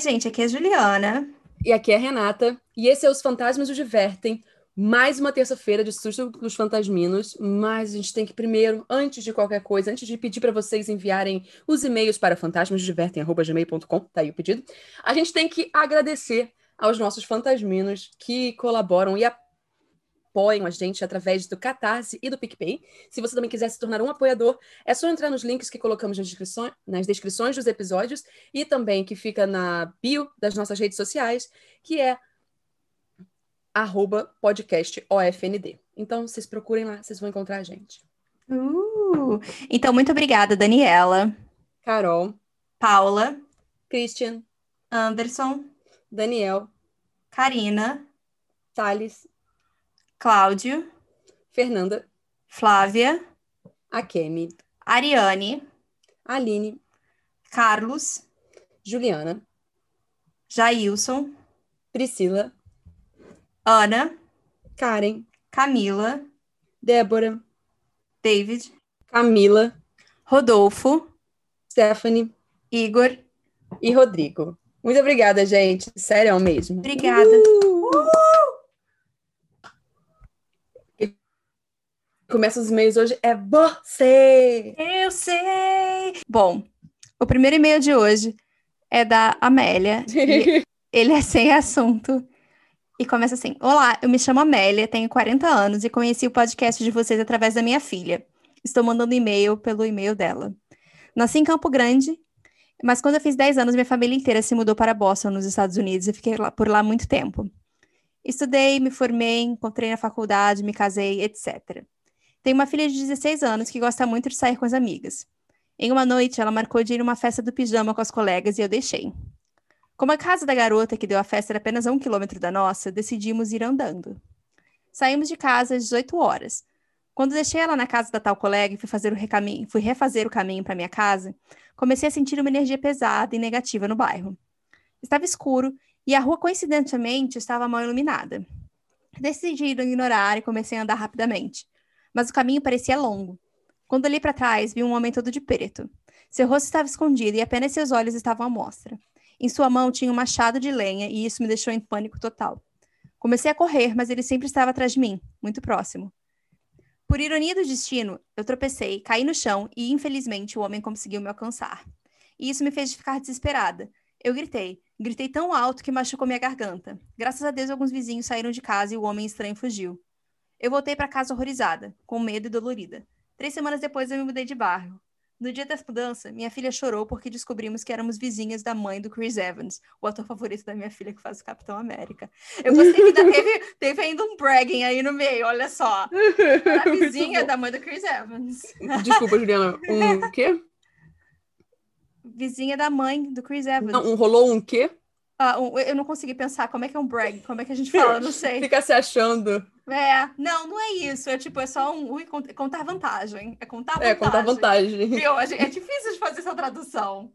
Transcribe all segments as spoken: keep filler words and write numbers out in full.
gente, aqui é a Juliana. E aqui é a Renata, e esse é Os Fantasmas Nos Divertem, mais uma terça-feira de susto dos fantasminos, mas a gente tem que primeiro, antes de qualquer coisa, antes de pedir para vocês enviarem os e-mails para fantasmasnosdivertem arroba gmail ponto com, tá aí o pedido, a gente tem que agradecer aos nossos fantasminos que colaboram e apoiam a gente através do Catarse e do PicPay. Se você também quiser se tornar um apoiador, é só entrar nos links que colocamos nas descrições, nas descrições dos episódios e também que fica na bio das nossas redes sociais, que é arroba podcast O F N D. Então, vocês procurem lá, vocês vão encontrar a gente. Uh, então, muito obrigada, Daniela, Carol, Paula, Christian, Anderson, Daniel, Karina, Thales, Cláudio, Fernanda, Flávia, Akemi, Ariane, Aline, Carlos, Juliana, Jailson, Priscila, Ana, Karen, Camila, Débora, David, Camila, Rodolfo, Stephanie Igor. e Rodrigo. Muito obrigada, gente. Sério mesmo. Obrigada. Uh! Começa os e-mails hoje é você! Eu sei! Bom, o primeiro e-mail de hoje é da Amélia. E ele é sem assunto. E começa assim: Olá, eu me chamo Amélia, tenho quarenta anos e conheci o podcast de vocês através da minha filha. Estou mandando e-mail pelo e-mail dela. Nasci em Campo Grande, mas quando eu fiz dez anos, minha família inteira se mudou para Boston, nos Estados Unidos, e fiquei lá, por lá muito tempo. Estudei, me formei, encontrei na faculdade, me casei, etcétera. Tenho uma filha de dezesseis anos que gosta muito de sair com as amigas. Em uma noite, ela marcou de ir numa festa do pijama com as colegas e eu deixei. Como a casa da garota que deu a festa era apenas a um quilômetro da nossa, decidimos ir andando. Saímos de casa às dezoito horas. Quando deixei ela na casa da tal colega e fui, fazer o recaminho, fui refazer o caminho para minha casa, comecei a sentir uma energia pesada e negativa no bairro. Estava escuro e a rua, coincidentemente, estava mal iluminada. Decidi ignorar e comecei a andar rapidamente. Mas o caminho parecia longo. Quando olhei para trás, vi um homem todo de preto. Seu rosto estava escondido e apenas seus olhos estavam à mostra. Em sua mão tinha um machado de lenha e isso me deixou em pânico total. Comecei a correr, mas ele sempre estava atrás de mim, muito próximo. Por ironia do destino, eu tropecei, caí no chão e, infelizmente, o homem conseguiu me alcançar. E isso me fez ficar desesperada. Eu gritei. Gritei tão alto que machucou minha garganta. Graças a Deus, alguns vizinhos saíram de casa e o homem estranho fugiu. Eu voltei para casa horrorizada, com medo e dolorida. Três semanas depois, eu me mudei de bairro. No dia da mudança, minha filha chorou porque descobrimos que éramos vizinhas da mãe do Chris Evans, o ator favorito da minha filha que faz o Capitão América. Eu gostei que ainda teve, teve ainda um bragging aí no meio, olha só. Era a vizinha da mãe do Chris Evans. Desculpa, Juliana. Um quê? Vizinha da mãe do Chris Evans. Não, um, rolou um quê? Ah, um, eu não consegui pensar como é que é um brag, como é que a gente fala, eu não sei. Fica se achando. É, não, não é isso. É tipo, é só um ui, contar vantagem. É contar vantagem. É, contar vantagem. Viu? É difícil de fazer essa tradução.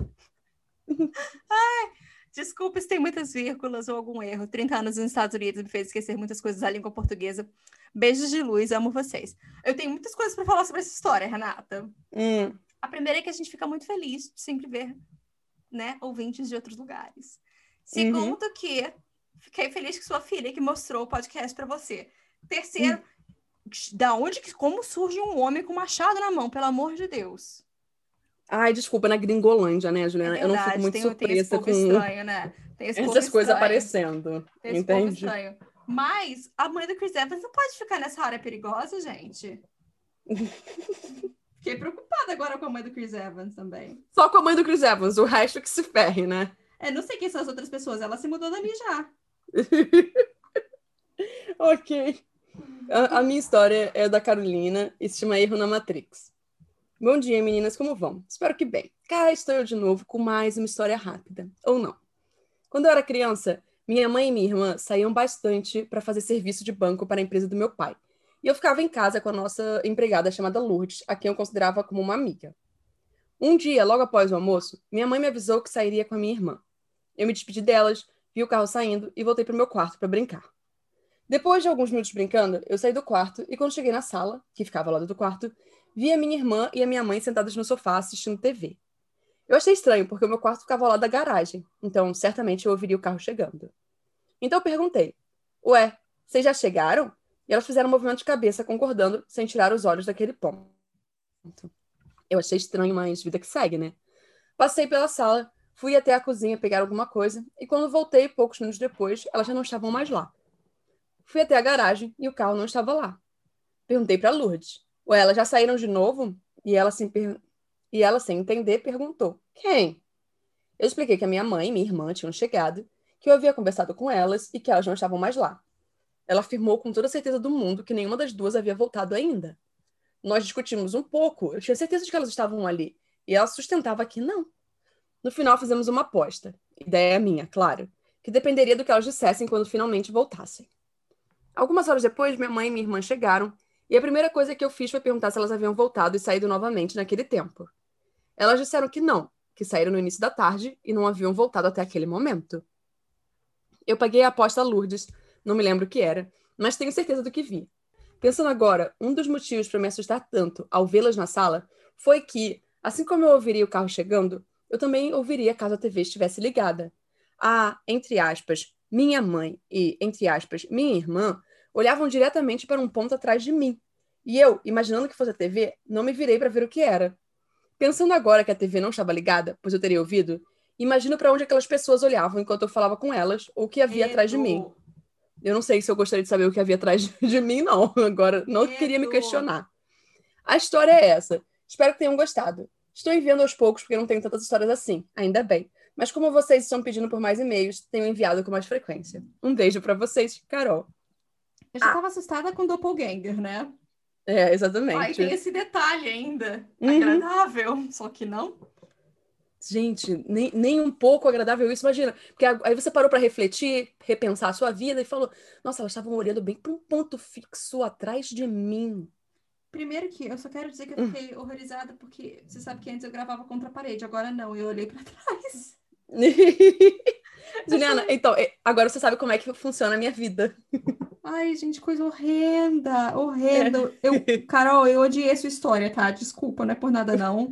Ai, desculpa se tem muitas vírgulas ou algum erro. trinta anos nos Estados Unidos me fez esquecer muitas coisas da língua portuguesa. Beijos de luz, amo vocês. Eu tenho muitas coisas para falar sobre essa história, Renata. Hum. A primeira é que a gente fica muito feliz de sempre ver, né, ouvintes de outros lugares. Segundo uhum. que fiquei feliz que sua filha que mostrou o podcast para você. Terceiro, hum. da onde, como surge um homem com machado na mão, pelo amor de Deus? Ai, desculpa, na Gringolândia, né, Juliana? É verdade, eu não fico muito tem, surpresa tem esse povo com estranho, né? Tem esse essas povo coisas estranho. aparecendo. Tem esse entende? povo estranho. Mas a mãe do Chris Evans não pode ficar nessa área perigosa, gente. Fiquei preocupada agora com a mãe do Chris Evans também. Só com a mãe do Chris Evans, o resto que se ferre, né? É, não sei quem são as outras pessoas. Ela se mudou dali já. Ok. A, a minha história é da Carolina e se chama Erro na Matrix. Bom dia, meninas, como vão? Espero que bem. Cá estou eu de novo com mais uma história rápida. Ou não. Quando eu era criança, minha mãe e minha irmã saíam bastante para fazer serviço de banco para a empresa do meu pai. E eu ficava em casa com a nossa empregada chamada Lourdes, a quem eu considerava como uma amiga. Um dia, logo após o almoço, minha mãe me avisou que sairia com a minha irmã. Eu me despedi delas, vi o carro saindo e voltei para o meu quarto para brincar. Depois de alguns minutos brincando, eu saí do quarto e quando cheguei na sala, que ficava ao lado do quarto, vi a minha irmã e a minha mãe sentadas no sofá assistindo T V. Eu achei estranho, porque o meu quarto ficava ao lado da garagem, então certamente eu ouviria o carro chegando. Então eu perguntei, ué, vocês já chegaram? E elas fizeram um movimento de cabeça, concordando, sem tirar os olhos daquele ponto. Eu achei estranho, mas vida que segue, né? Passei pela sala, fui até a cozinha pegar alguma coisa, e quando voltei, poucos minutos depois, elas já não estavam mais lá. Fui até a garagem e o carro não estava lá. Perguntei para Lourdes, ué, elas já saíram de novo? E ela, sem per... e ela, sem entender, perguntou, quem? Eu expliquei que a minha mãe e minha irmã tinham chegado, que eu havia conversado com elas e que elas não estavam mais lá. Ela afirmou com toda a certeza do mundo que nenhuma das duas havia voltado ainda. Nós discutimos um pouco, eu tinha certeza de que elas estavam ali, e ela sustentava que não. No final, fizemos uma aposta, ideia minha, claro, que dependeria do que elas dissessem quando finalmente voltassem. Algumas horas depois, minha mãe e minha irmã chegaram, e a primeira coisa que eu fiz foi perguntar se elas haviam voltado e saído novamente naquele tempo. Elas disseram que não, que saíram no início da tarde e não haviam voltado até aquele momento. Eu paguei a aposta a Lourdes, não me lembro o que era, mas tenho certeza do que vi. Pensando agora, um dos motivos para me assustar tanto ao vê-las na sala foi que, assim como eu ouviria o carro chegando, eu também ouviria caso a T V estivesse ligada. A, entre aspas, minha mãe e, entre aspas, minha irmã olhavam diretamente para um ponto atrás de mim. E eu, imaginando que fosse a T V, não me virei para ver o que era. Pensando agora que a T V não estava ligada, pois eu teria ouvido, imagino para onde aquelas pessoas olhavam enquanto eu falava com elas ou o que havia Medo. atrás de mim. Eu não sei se eu gostaria de saber o que havia atrás de mim, não. Agora, não Medo. queria me questionar. A história é essa. Espero que tenham gostado. Estou enviando aos poucos porque não tenho tantas histórias assim, ainda bem. Mas como vocês estão pedindo por mais e-mails, tenho enviado com mais frequência. Um beijo para vocês, Carol. Eu já tava assustada com Doppelganger, né? É, Aí exatamente. tem esse detalhe ainda. Uhum. Agradável, só que não. Gente, nem, nem um pouco agradável isso, imagina. Porque aí você parou para refletir, repensar a sua vida e falou: nossa, elas estavam olhando bem para um ponto fixo atrás de mim. Primeiro que eu só quero dizer que eu fiquei horrorizada porque você sabe que antes eu gravava contra a parede, agora não, eu olhei para trás. Juliana, então, agora você sabe como é que funciona a minha vida. Ai, gente, coisa horrenda, horrenda. É. Eu, Carol, eu odiei sua história, tá? Desculpa, não é por nada, não.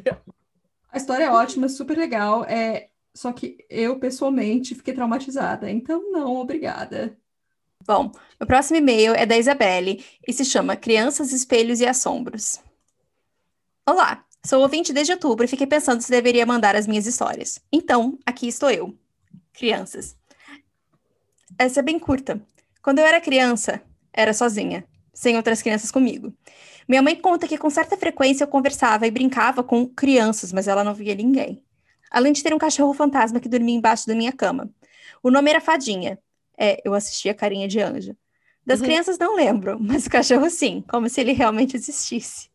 A história é ótima, super legal, é... só que eu, pessoalmente, fiquei traumatizada. Então, não, obrigada. Bom, o próximo e-mail é da Isabelle e se chama Crianças, Espelhos e Assombros. Olá, sou ouvinte desde outubro e fiquei pensando se deveria mandar as minhas histórias. Então, aqui estou eu. Crianças. Essa é bem curta. Quando eu era criança, era sozinha, sem outras crianças comigo. Minha mãe conta que com certa frequência eu conversava e brincava com crianças, mas ela não via ninguém. Além de ter um cachorro fantasma que dormia embaixo da minha cama. O nome era Fadinha. É, eu assistia Carinha de Anjo. Das Uhum. crianças não lembro, mas o cachorro sim, como se ele realmente existisse.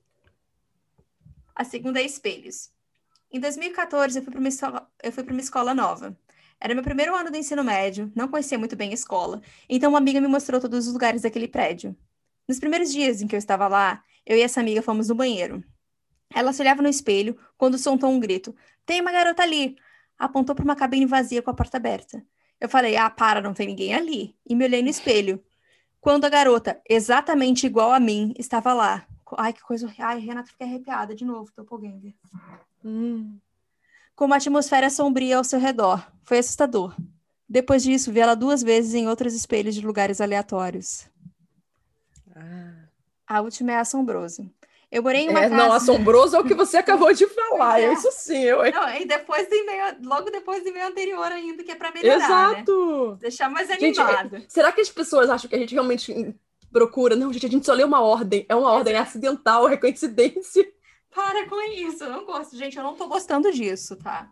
A segunda é Espelhos. Em dois mil e quatorze, eu fui para uma escola, eu fui para uma escola nova. Era meu primeiro ano do ensino médio, não conhecia muito bem a escola, então uma amiga me mostrou todos os lugares daquele prédio. Nos primeiros dias em que eu estava lá, eu e essa amiga fomos no banheiro. Ela se olhava no espelho quando soltou um grito. Tem uma garota ali! Apontou para uma cabine vazia com a porta aberta. Eu falei, ah, para, não tem ninguém ali. E me olhei no espelho. Quando a garota, exatamente igual a mim, estava lá. Ai, que coisa horrível. Ai, Renata, fiquei arrepiada de novo, Doppelganger. Hum. Com uma atmosfera sombria ao seu redor. Foi assustador. Depois disso, vi ela duas vezes em outros espelhos de lugares aleatórios. Ah. A última é assombroso. Eu morei em uma é, casa... Não, assombroso é o que você acabou de falar. É. Isso sim, eu... Não, e depois do e-mail, logo depois do e-mail anterior ainda, que é pra melhorar, Exato. Né? Deixar mais Gente, animado. é, será que as pessoas acham que a gente realmente procura? Não, gente, a gente só lê uma ordem. É uma ordem Exato. acidental, é coincidência. Para com isso, eu não gosto. Gente, eu não tô gostando disso, tá?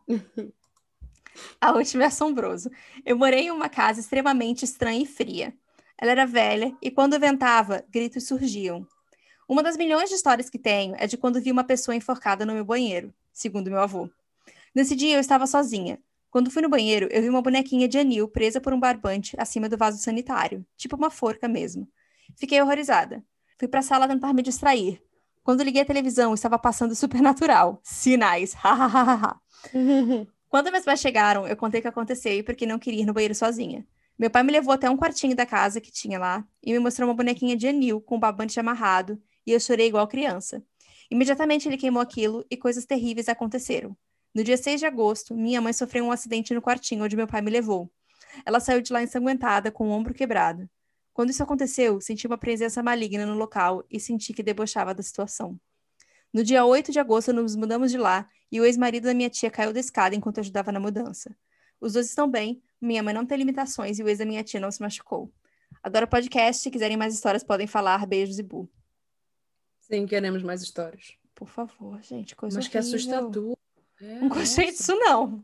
A última é assombroso. Eu morei em uma casa extremamente estranha e fria. Ela era velha e quando ventava, gritos surgiam. Uma das milhões de histórias que tenho é de quando vi uma pessoa enforcada no meu banheiro, segundo meu avô. Nesse dia eu estava sozinha. Quando fui no banheiro, eu vi uma bonequinha de anil presa por um barbante acima do vaso sanitário, tipo uma forca mesmo. Fiquei horrorizada. Fui para a sala tentar me distrair. Quando liguei a televisão, estava passando Supernatural. Sinais. Hahaha. Quando meus pais chegaram, eu contei o que aconteceu e porque não queria ir no banheiro sozinha. Meu pai me levou até um quartinho da casa que tinha lá e me mostrou uma bonequinha de anil com um barbante amarrado e eu chorei igual criança. Imediatamente ele queimou aquilo e coisas terríveis aconteceram. No dia seis de agosto, minha mãe sofreu um acidente no quartinho onde meu pai me levou. Ela saiu de lá ensanguentada, com o ombro quebrado. Quando isso aconteceu, senti uma presença maligna no local e senti que debochava da situação. No dia oito de agosto, nos mudamos de lá e o ex-marido da minha tia caiu da escada enquanto eu ajudava na mudança. Os dois estão bem, minha mãe não tem limitações e o ex da minha tia não se machucou. Adoro podcast, se quiserem mais histórias podem falar, beijos e bu. Sim, queremos mais histórias. Por favor, gente, coisa Mas que horrível. assustador. É, Não gostei nossa. disso, não.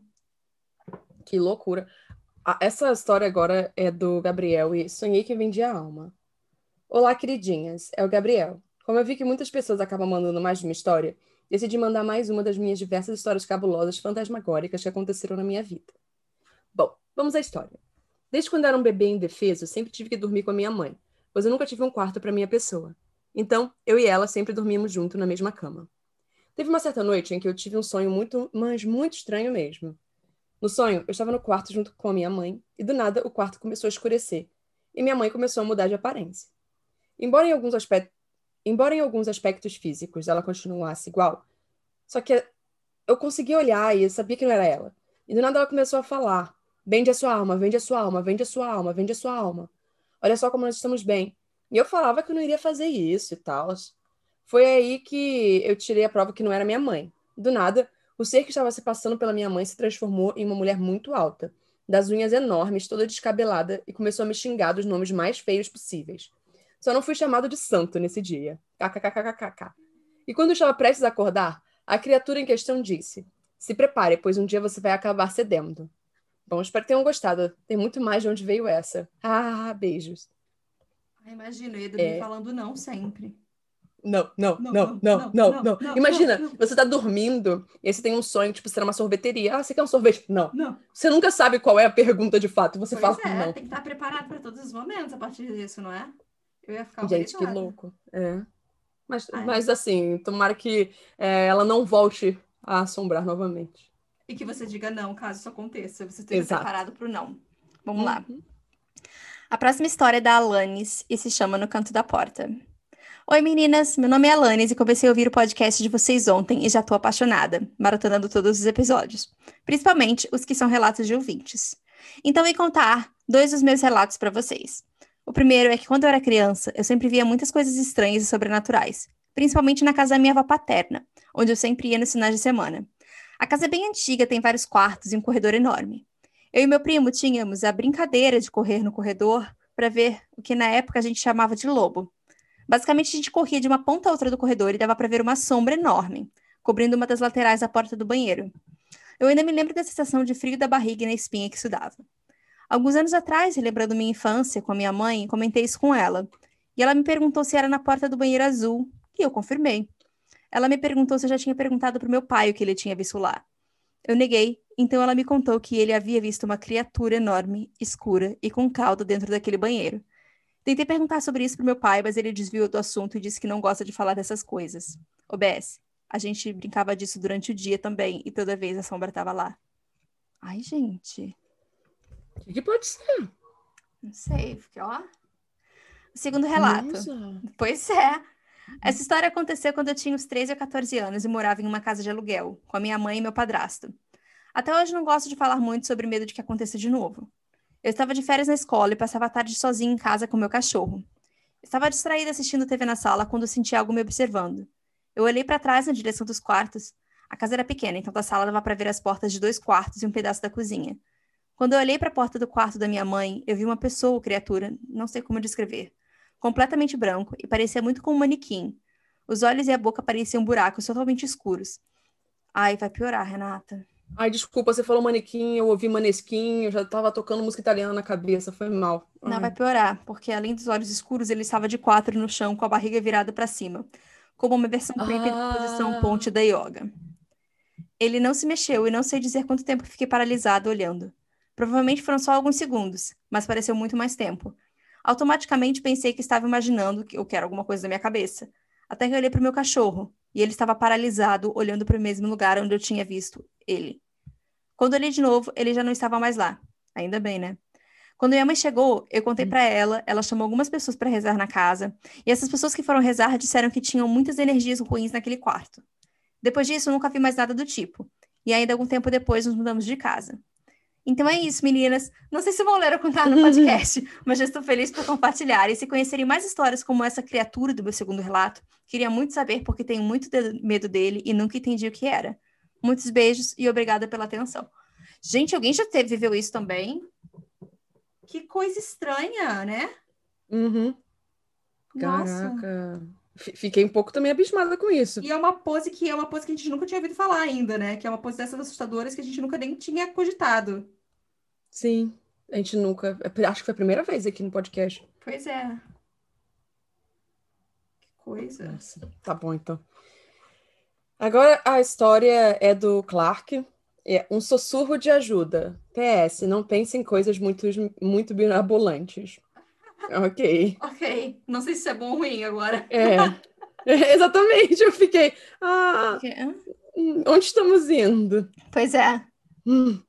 Que loucura. Ah, essa história agora é do Gabriel e sonhei que vendia alma. Olá, queridinhas. É o Gabriel. Como eu vi que muitas pessoas acabam mandando mais de uma história, decidi mandar mais uma das minhas diversas histórias cabulosas fantasmagóricas que aconteceram na minha vida. Bom, vamos à história. Desde quando era um bebê indefeso, sempre tive que dormir com a minha mãe, pois eu nunca tive um quarto para minha pessoa. Então, eu e ela sempre dormíamos junto na mesma cama. Teve uma certa noite em que eu tive um sonho muito, mas muito estranho mesmo. No sonho, eu estava no quarto junto com a minha mãe, e do nada o quarto começou a escurecer, e minha mãe começou a mudar de aparência. Embora em alguns aspectos, embora em alguns aspectos físicos ela continuasse igual, só que eu conseguia olhar e eu sabia que não era ela. E do nada ela começou a falar: vende a sua alma, vende a sua alma, vende a sua alma, vende a sua alma. Olha só como nós estamos bem. E eu falava que eu não iria fazer isso e tal. Foi aí que eu tirei a prova que não era minha mãe. Do nada, o ser que estava se passando pela minha mãe se transformou em uma mulher muito alta, das unhas enormes, toda descabelada, e começou a me xingar dos nomes mais feios possíveis. Só não fui chamado de santo nesse dia. Kkkkk. E quando eu estava prestes a acordar, a criatura em questão disse: se prepare, pois um dia você vai acabar cedendo. Bom, espero que tenham gostado. Tem muito mais de onde veio essa. Ah, beijos. Ah, imagino, eu ia dormir É... falando não sempre. Não, não, não, não, não, não, não, não. Imagina, não, não. Você tá dormindo e aí você tem um sonho, tipo, você é uma sorveteria. Ah, você quer um sorvete? Não. Não. Você nunca sabe qual é a pergunta de fato. Você pois fala é, não. Tem que estar preparado para todos os momentos a partir disso, não é? Eu ia ficar Gente, horrorizada. que louco. É. Mas, mas assim, tomara que é, ela não volte a assombrar novamente. E que você diga não, caso isso aconteça. Você esteja Exato. preparado para o não. Vamos uhum. lá. A próxima história é da Alanis e se chama No Canto da Porta. Oi meninas, meu nome é Alanis e comecei a ouvir o podcast de vocês ontem e já tô apaixonada, maratonando todos os episódios. Principalmente os que são relatos de ouvintes. Então vou contar dois dos meus relatos para vocês. O primeiro é que quando eu era criança, eu sempre via muitas coisas estranhas e sobrenaturais. Principalmente na casa da minha avó paterna, onde eu sempre ia nos finais de semana. A casa é bem antiga, tem vários quartos e um corredor enorme. Eu e meu primo tínhamos a brincadeira de correr no corredor para ver o que na época a gente chamava de lobo. Basicamente, a gente corria de uma ponta a outra do corredor e dava para ver uma sombra enorme, cobrindo uma das laterais da porta do banheiro. Eu ainda me lembro da sensação de frio da barriga e na espinha que isso dava. Alguns anos atrás, relembrando minha infância com a minha mãe, comentei isso com ela. E ela me perguntou se era na porta do banheiro azul, e eu confirmei. Ela me perguntou se eu já tinha perguntado para o meu pai o que ele tinha visto lá. Eu neguei, então ela me contou que ele havia visto uma criatura enorme, escura e com cauda dentro daquele banheiro. Tentei perguntar sobre isso pro meu pai, mas ele desviou do assunto e disse que não gosta de falar dessas coisas. O B S, a gente brincava disso durante o dia também, e toda vez a sombra tava lá. Ai, gente. O que, que pode ser? Não sei, porque, ó... O segundo relato. Nossa. Pois é. Essa história aconteceu quando eu tinha uns treze ou quatorze anos e morava em uma casa de aluguel, com a minha mãe e meu padrasto. Até hoje não gosto de falar muito sobre medo de que aconteça de novo. Eu estava de férias na escola e passava a tarde sozinha em casa com meu cachorro. Estava distraída assistindo T V na sala quando senti algo me observando. Eu olhei para trás na direção dos quartos. A casa era pequena, então da sala dava para ver as portas de dois quartos e um pedaço da cozinha. Quando eu olhei para a porta do quarto da minha mãe, eu vi uma pessoa ou criatura, não sei como descrever, completamente branco e parecia muito com um manequim. Os olhos e a boca pareciam buracos totalmente escuros. Ai, vai piorar, Renata. Ai, desculpa, você falou manequim, eu ouvi manesquim, eu já tava tocando música italiana na cabeça, foi mal. Não, Ai. vai piorar, porque além dos olhos escuros, ele estava de quatro no chão com a barriga virada para cima, como uma versão creepy da posição ponte da yoga. Ele não se mexeu e não sei dizer quanto tempo fiquei paralisada olhando. Provavelmente foram só alguns segundos, mas pareceu muito mais tempo. Automaticamente pensei que estava imaginando que eu quero alguma coisa na minha cabeça. Até que eu olhei para o meu cachorro, e ele estava paralisado, olhando para o mesmo lugar onde eu tinha visto ele. Quando olhei de novo, ele já não estava mais lá. Ainda bem, né? Quando minha mãe chegou, eu contei para ela, ela chamou algumas pessoas para rezar na casa, e essas pessoas que foram rezar disseram que tinham muitas energias ruins naquele quarto. Depois disso, eu nunca vi mais nada do tipo. E ainda algum tempo depois nos mudamos de casa. Então é isso, meninas. Não sei se vão ler ou contar no podcast, mas já estou feliz por compartilhar. E se conhecerem mais histórias como essa criatura do meu segundo relato, queria muito saber porque tenho muito de- medo dele e nunca entendi o que era. Muitos beijos e obrigada pela atenção. Gente, alguém já teve, viveu isso também? Que coisa estranha, né? Uhum. Nossa. Caraca. F- Fiquei um pouco também abismada com isso. E é uma pose que é uma pose que a gente nunca tinha ouvido falar ainda, né? Que é uma pose dessas assustadoras que a gente nunca nem tinha cogitado. Sim, a gente nunca. é, Acho que foi a primeira vez aqui no podcast. Pois é. Que coisa. Nossa, tá bom então. Agora a história é do Clark. É um sussurro de ajuda. P S, não pense em coisas muito, muito mirabolantes. Ok. Ok. Não sei se isso é bom ou ruim agora. É. Exatamente, eu fiquei. Ah, Porque- hã? hum, onde estamos indo? Pois é. Hum.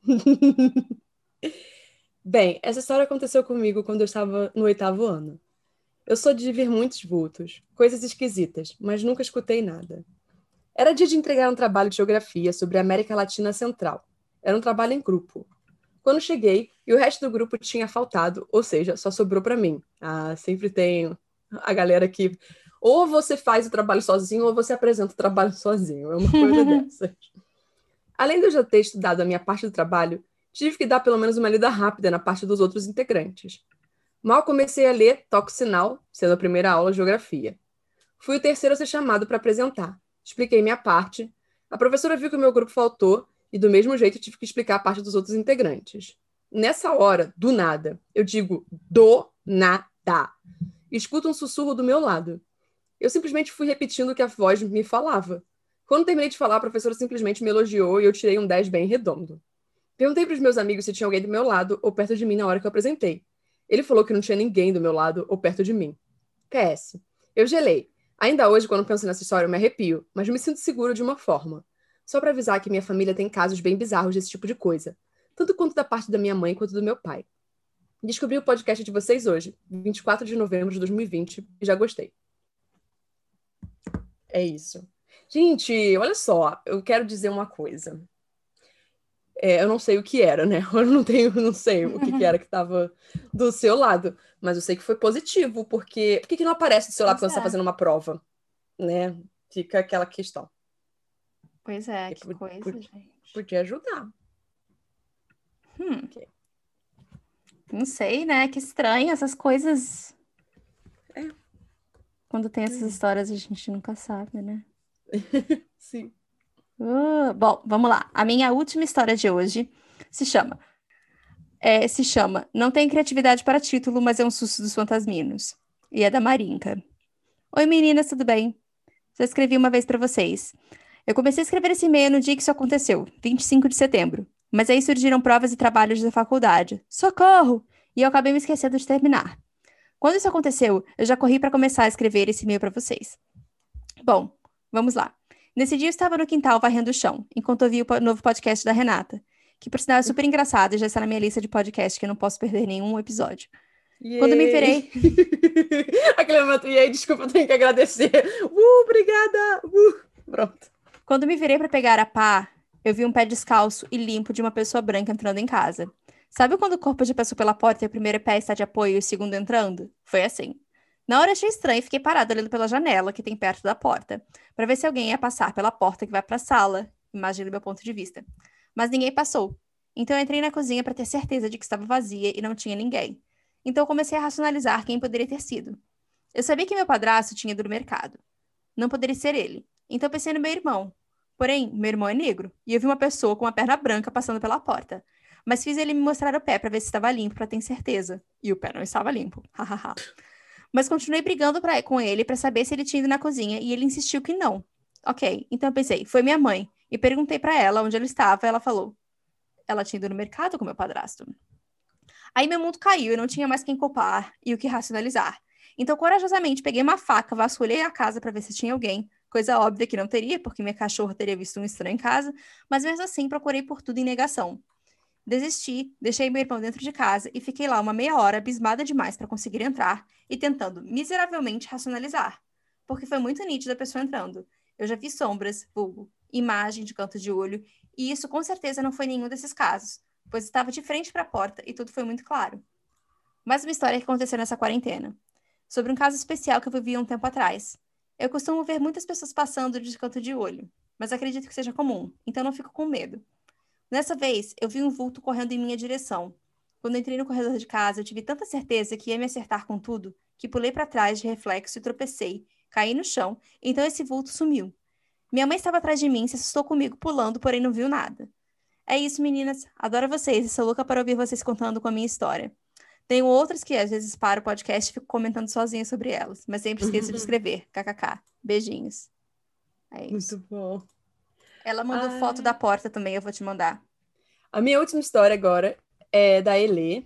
Bem, essa história aconteceu comigo quando eu estava no oitavo ano. Eu sou de ver muitos vultos, coisas esquisitas, mas nunca escutei nada. Era dia de entregar um trabalho de geografia sobre a América Latina Central. Era um trabalho em grupo. Quando cheguei, e o resto do grupo tinha faltado, ou seja, só sobrou para mim. Ah, sempre tem a galera que ou você faz o trabalho sozinho ou você apresenta o trabalho sozinho. É uma coisa dessas. Além de eu já ter estudado a minha parte do trabalho, tive que dar pelo menos uma lida rápida na parte dos outros integrantes. Mal comecei a ler, toco sinal, sendo a primeira aula de geografia. Fui o terceiro a ser chamado para apresentar. Expliquei minha parte. A professora viu que o meu grupo faltou e, do mesmo jeito, tive que explicar a parte dos outros integrantes. Nessa hora, do nada, eu digo do nada. Escuto um sussurro do meu lado. Eu simplesmente fui repetindo o que a voz me falava. Quando terminei de falar, a professora simplesmente me elogiou e eu tirei um dez bem redondo. Perguntei para os meus amigos se tinha alguém do meu lado ou perto de mim na hora que eu apresentei. Ele falou que não tinha ninguém do meu lado ou perto de mim. P S. Eu gelei. Ainda hoje, quando penso nessa história, eu me arrepio, mas me sinto seguro de uma forma. Só para avisar que minha família tem casos bem bizarros desse tipo de coisa, tanto quanto da parte da minha mãe quanto do meu pai. Descobri o podcast de vocês hoje, vinte e quatro de novembro de dois mil e vinte, e já gostei. É isso. Gente, olha só, eu quero dizer uma coisa. É, eu não sei o que era, né? Eu não tenho, não sei o que, que era que estava do seu lado, mas eu sei que foi positivo, porque por que que não aparece do seu lado Pois quando você está é. fazendo uma prova, né? Fica aquela questão. Pois é, Porque que po- coisa, po- gente. podia ajudar. Hum, Ok. não sei, né? Que estranho essas coisas. É. Quando tem essas histórias, a gente nunca sabe, né? Sim. Uh, bom, vamos lá. A minha última história de hoje se chama. É, se chama Não tem criatividade para título, mas é um susto dos fantasminos. E é da Marinka. Oi, meninas, tudo bem? Já escrevi uma vez para vocês. Eu comecei a escrever esse e-mail no dia que isso aconteceu, vinte e cinco de setembro. Mas aí surgiram provas e trabalhos da faculdade. Socorro! E eu acabei me esquecendo de terminar. Quando isso aconteceu, eu já corri para começar a escrever esse e-mail para vocês. Bom, vamos lá. Nesse dia eu estava no quintal varrendo o chão, enquanto ouvia o po- novo podcast da Renata, que por sinal é super engraçado e já está na minha lista de podcast que eu não posso perder nenhum episódio. Quando me Yay! virei, Aquele momento, e aí, desculpa, eu tenho que agradecer. Uh, obrigada! Uh, pronto. quando me virei para pegar a pá, eu vi um pé descalço e limpo de uma pessoa branca entrando em casa. Sabe quando o corpo já passou pela porta e o primeiro pé está de apoio e o segundo entrando? Foi assim. Na hora achei estranho e fiquei parada olhando pela janela que tem perto da porta, para ver se alguém ia passar pela porta que vai para a sala, imagina do meu ponto de vista. Mas ninguém passou. Então eu entrei na cozinha para ter certeza de que estava vazia e não tinha ninguém. Então eu comecei a racionalizar quem poderia ter sido. Eu sabia que meu padrasto tinha ido no mercado. Não poderia ser ele. Então pensei no meu irmão. Porém, meu irmão é negro e eu vi uma pessoa com uma perna branca passando pela porta. Mas fiz ele me mostrar o pé para ver se estava limpo, para ter certeza. E o pé não estava limpo. Hahaha. Mas continuei brigando pra, com ele para saber se ele tinha ido na cozinha e ele insistiu que não. Ok, então eu pensei, foi minha mãe. E perguntei para ela onde ela estava. Ela falou, ela tinha ido no mercado com meu padrasto. Aí meu mundo caiu, eu não tinha mais quem culpar e o que racionalizar. Então, corajosamente, peguei uma faca, vasculhei a casa para ver se tinha alguém. Coisa óbvia que não teria, porque minha cachorra teria visto um estranho em casa. Mas mesmo assim, procurei por tudo em negação. Desisti, deixei meu irmão dentro de casa e fiquei lá uma meia hora abismada demais para conseguir entrar e tentando miseravelmente racionalizar. Porque foi muito nítido a pessoa entrando. Eu já vi sombras, vulgo, imagem de canto de olho, e isso com certeza não foi nenhum desses casos, pois estava de frente para a porta e tudo foi muito claro. Mais uma história que aconteceu nessa quarentena, sobre um caso especial que eu vivi um tempo atrás. Eu costumo ver muitas pessoas passando de canto de olho, mas acredito que seja comum, então não fico com medo. Nessa vez, eu vi um vulto correndo em minha direção. Quando entrei no corredor de casa, eu tive tanta certeza que ia me acertar com tudo, que pulei para trás de reflexo e tropecei, caí no chão, então esse vulto sumiu. Minha mãe estava atrás de mim, se assustou comigo pulando, porém não viu nada. É isso, meninas. Adoro vocês e sou louca para ouvir vocês contando com a minha história. Tenho outras que às vezes paro o podcast e fico comentando sozinha sobre elas, mas sempre esqueço de escrever. Kkk. Beijinhos. É isso. Muito bom. Ela mandou Ai. foto da porta também, eu vou te mandar. A minha última história agora é da Elê.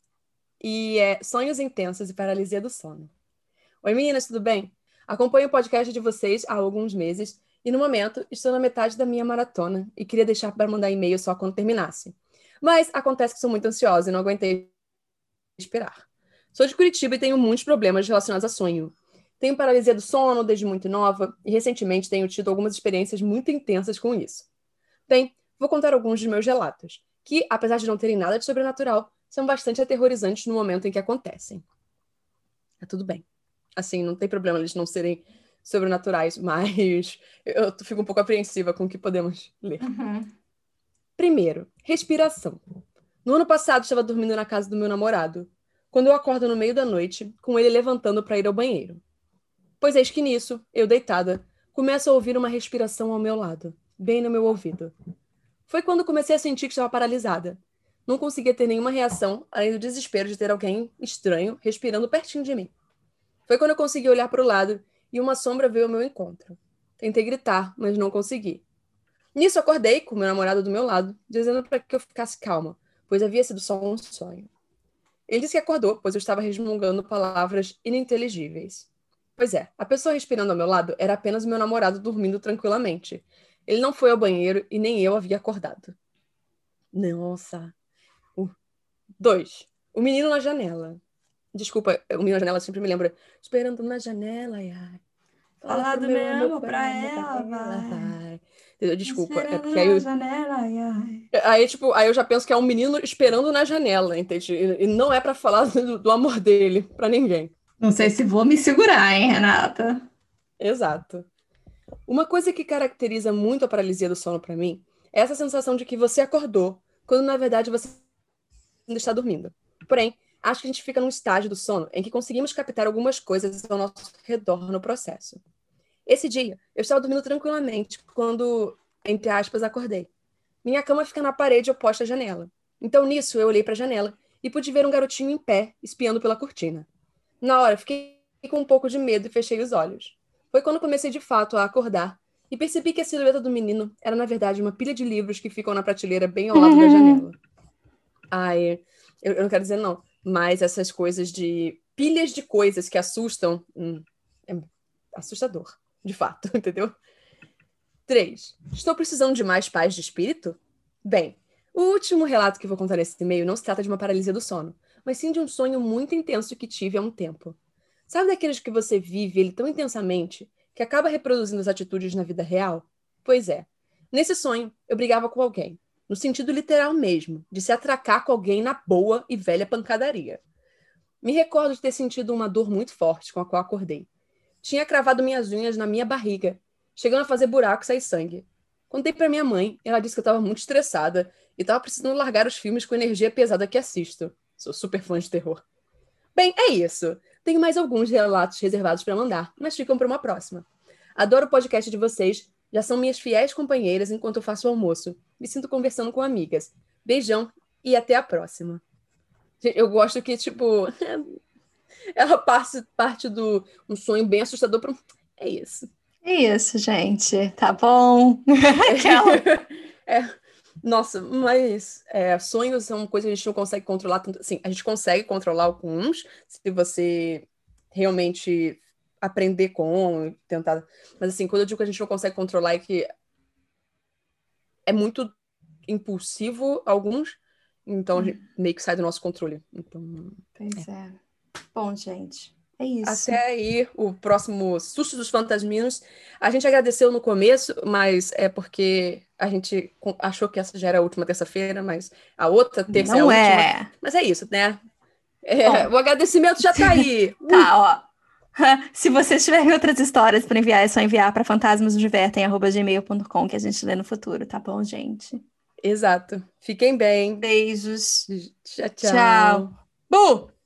E é Sonhos Intensos e Paralisia do Sono. Oi, meninas, tudo bem? Acompanho o podcast de vocês há alguns meses e, no momento, estou na metade da minha maratona e queria deixar para mandar e-mail só quando terminasse. Mas acontece que sou muito ansiosa e não aguentei esperar. Sou de Curitiba e tenho muitos problemas relacionados a sonho. Tenho paralisia do sono desde muito nova e, recentemente, tenho tido algumas experiências muito intensas com isso. Bem, vou contar alguns dos meus relatos, que, apesar de não terem nada de sobrenatural, são bastante aterrorizantes no momento em que acontecem. Tá tudo bem. Assim, não tem problema eles não serem sobrenaturais, mas eu fico um pouco apreensiva com o que podemos ler. Uhum. Primeiro, respiração. No ano passado, estava dormindo na casa do meu namorado, quando eu acordo no meio da noite, com ele levantando para ir ao banheiro. Pois eis que nisso, eu deitada, começo a ouvir uma respiração ao meu lado, bem no meu ouvido. Foi quando comecei a sentir que estava paralisada. Não conseguia ter nenhuma reação, além do desespero de ter alguém estranho respirando pertinho de mim. Foi quando eu consegui olhar para o lado e uma sombra veio ao meu encontro. Tentei gritar, mas não consegui. Nisso acordei com meu namorado do meu lado, dizendo para que eu ficasse calma, pois havia sido só um sonho. Ele disse que acordou, pois eu estava resmungando palavras ininteligíveis. Pois é, a pessoa respirando ao meu lado era apenas meu namorado dormindo tranquilamente. Ele não foi ao banheiro e nem eu havia acordado. Nossa. Uh. Dois. O menino na janela. Desculpa, o menino na janela sempre me lembra. Esperando na janela, ai, ai. Fala Falar pro do meu meu amor amor pra pra ela, ela, vai. vai. vai. Desculpa, é Esperando porque aí na eu, janela, ai, ai. aí, tipo, aí eu já penso que é um menino esperando na janela, entende? E, e não é pra falar do, do amor dele pra ninguém. Não sei se vou me segurar, hein, Renata? Exato. Uma coisa que caracteriza muito a paralisia do sono pra mim é essa sensação de que você acordou, quando na verdade você ainda está dormindo. Porém, acho que a gente fica num estágio do sono em que conseguimos captar algumas coisas ao nosso redor no processo. Esse dia, eu estava dormindo tranquilamente quando, entre aspas, acordei. Minha cama fica na parede oposta à janela. Então, nisso, eu olhei para a janela e pude ver um garotinho em pé, espiando pela cortina. Na hora, fiquei com um pouco de medo e fechei os olhos. Foi quando comecei de fato a acordar e percebi que a silhueta do menino era, na verdade, uma pilha de livros que ficam na prateleira bem ao lado da janela. Ai, eu, eu não quero dizer não, mas essas coisas de pilhas de coisas que assustam, hum, é assustador, de fato, entendeu? Três. Estou precisando de mais paz de espírito? Bem, o último relato que vou contar nesse e-mail não se trata de uma paralisia do sono, mas sim de um sonho muito intenso que tive há um tempo. Sabe daqueles que você vive ele tão intensamente que acaba reproduzindo as atitudes na vida real? Pois é. Nesse sonho, eu brigava com alguém, no sentido literal mesmo, de se atracar com alguém na boa e velha pancadaria. Me recordo de ter sentido uma dor muito forte com a qual acordei. Tinha cravado minhas unhas na minha barriga, chegando a fazer buraco e sair sangue. Contei para minha mãe, e ela disse que eu estava muito estressada e estava precisando largar os filmes com energia pesada que assisto. Sou super fã de terror. Bem, é isso. Tenho mais alguns relatos reservados para mandar, mas ficam para uma próxima. Adoro o podcast de vocês, já são minhas fiéis companheiras enquanto eu faço o almoço. Me sinto conversando com amigas. Beijão e até a próxima. Eu gosto que, tipo, ela parte, parte do um sonho bem assustador para um... É isso. É isso, gente. Tá bom. Aquela. É, nossa, mas é, sonhos são coisas que a gente não consegue controlar tanto. Assim, a gente consegue controlar alguns, se você realmente aprender com, tentar. Mas assim, quando eu digo que a gente não consegue controlar é que é muito impulsivo alguns, então a gente meio que sai do nosso controle. Então, Pois é. é. Bom, gente. É isso. Até aí, o próximo Susto dos Fantasminos. A gente agradeceu no começo, mas é porque a gente achou que essa já era a última terça-feira, mas a outra terça é a Não última. é. Mas é isso, né? É, Bom, o agradecimento já tá aí. Uh, tá, ó. Se vocês tiverem outras histórias para enviar, é só enviar para fantasmasnosdivertem arroba gmail ponto com que a gente lê no futuro, tá bom, gente? exato. Fiquem bem. Beijos. Tchau, Tchau. tchau. Bu!